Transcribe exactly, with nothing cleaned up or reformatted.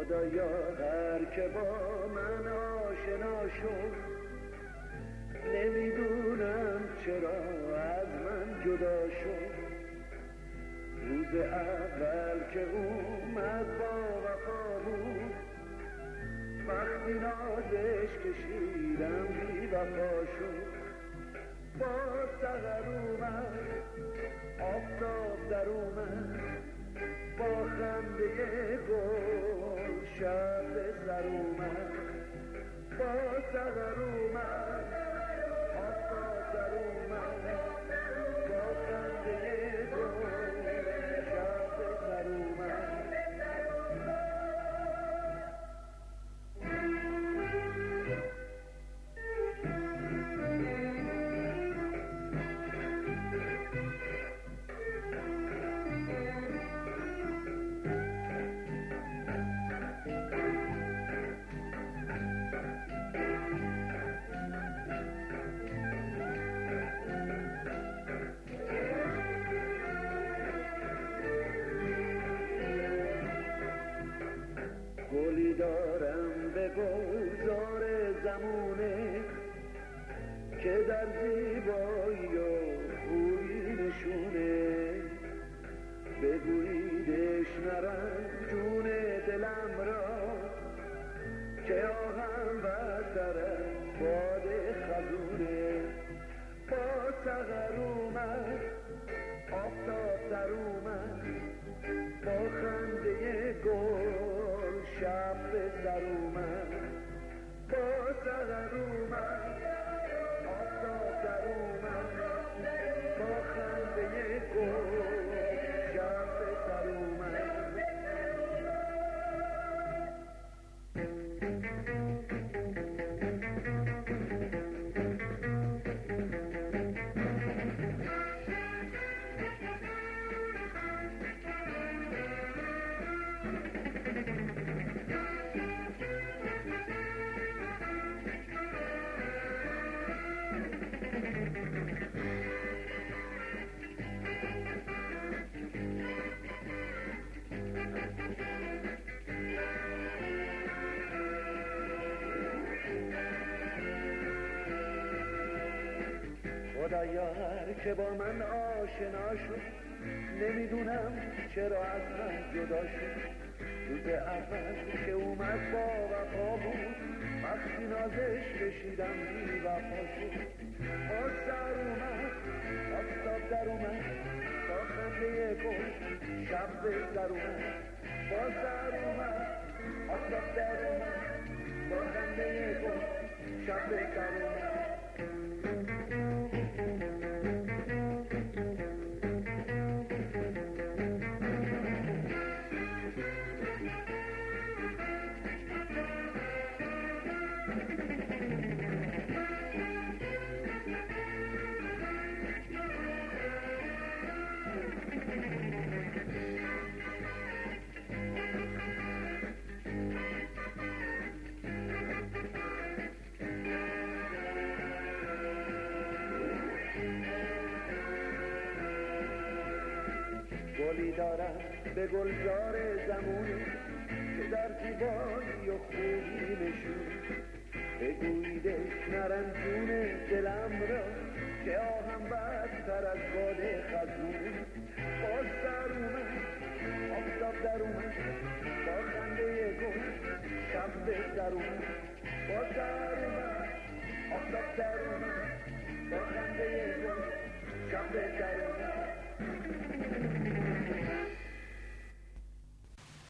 خدایا هر که با من آشنا شد، نمیدونم چرا از من جدا شد. روز اول که اومد با وفا بود، وقتی نازش کشیدم بی وفا شد. با سحر اومد آفتاب در اومد، با خنده گل شب به سر اومد. با سحر اومد آفتاب در اومد، با خنده گل شب به سر اومد. گلی دارم به گلزار زمونه که در زیبایی و خوبی نشونه. بگوییدش نرم جون دلم را که آهم بستر از باد خزونه. با سحر اومد آفتاب در اومد، با خنده گل شب به سر اومد. با سحر اومد آفتاب در اومد، با خنده گل شب به سر اومد. خدایا هر که با من آشنا شد، نمیدونم چرا از من جدا شد. روز اول که اومد با وفا بود، وقتی نازش کشیدم بی وفا شد. با سر اومد آفتاب در اومد، با خنده گل شب به سر اومد. با سر اومد آفتاب در اومد، با خنده گل شب به سر اومد. گلی دارم به گلزار زمونه که در زیبایی و خوبی نشون. بگوییدش نرم جون دلم را که آهم بستر از باد خزونه. با سر اومد آفتاب در اومد، با خنده گل شب به سر اومد. با سر اومد آفتاب در اومد، با خنده گل شب به سر اومد.